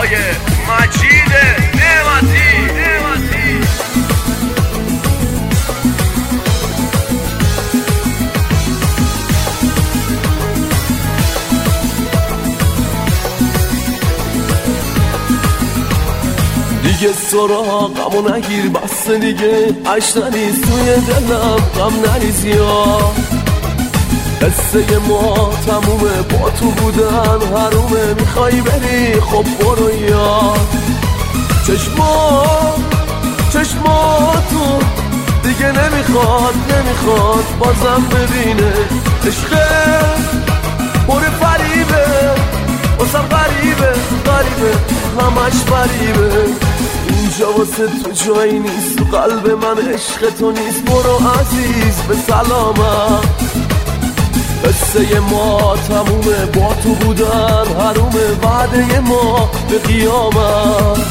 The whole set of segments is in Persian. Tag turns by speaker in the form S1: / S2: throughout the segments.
S1: حرفای مجید نعمتی.
S2: دیگه سراغمو نگیر بسته دیگه، عشق نریز توی دلم، غم نریز یا قصه ما تمومه، با تو بودن حرومه، میخوای بری خب برو یا چشماتو دیگه نمیخواد بازم ببینه عشقه پر فریبه واسم غریبه همش فریبه، اینجا واسه تو جایی نیست، تو قلب من عشق تو نیست، برو عزیز به سلامت، قصه ما تمومه، با تو بودن حرومه، وعده ما به قیامت.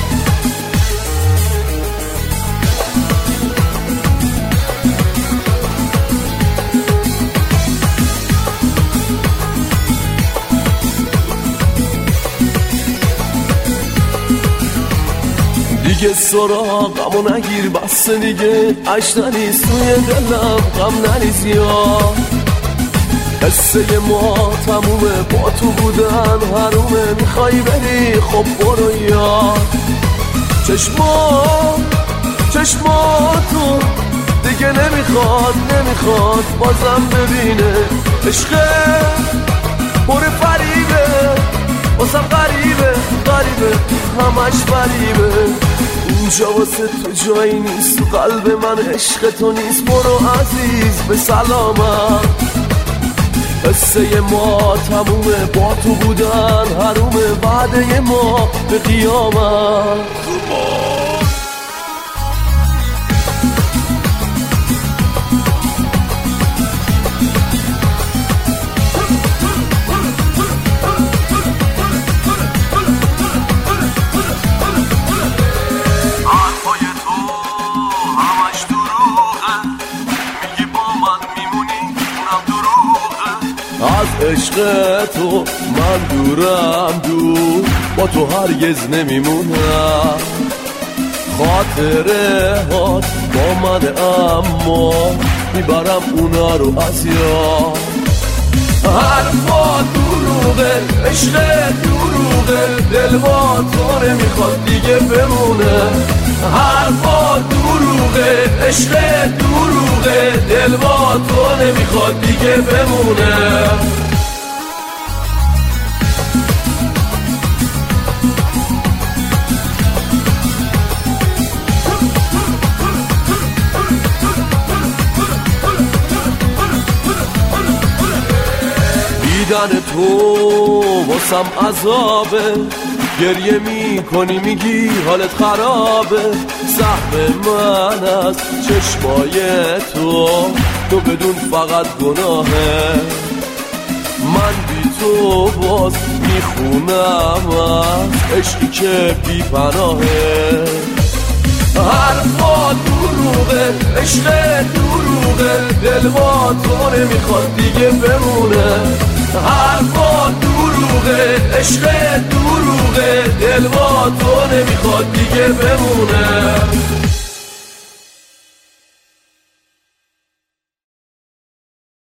S2: دیگه سراغمو نگیر بسته دیگه، عشق نریز توی دلم، غم نریز یا قصه ما تمومه، با تو بودن حرومه، میخوای بری خب برو یا چشماتو دیگه نمیخواد بازم ببینه عشقه پر فریبه واسم غریبه همش فریبه، اینجا واسه تو جایی نیست، تو قلب من عشق تو نیست، برو عزیز به سلامت، قصه ما تمومه، با تو بودن حرومه، وعده ما به قیامت. از عشق تو من دورم با تو هرگز نمیمونم، خاطره هات با من اما میبرم اونا رو از یاد، حرفا دروغه عشق دروغه، دل با تو نمیخواد دیگه بمونه، حرفا دروغه عشق دروغه، دل با تو نمیخواد دیگه بمونه. دیدن تو واسم عذابه، گریه میکنی میگی حالت خرابه، سهم من از چشمای تو بدون فقط گناهه، من بی تو باز میخونم از عشقی که بی پناهه، حرفا دروغه عشق دروغه، دل با تو نمیخواد دیگه بمونه، حرفا دروغه عشق دروغه، دل با تو نمیخواد دیگه بمونه.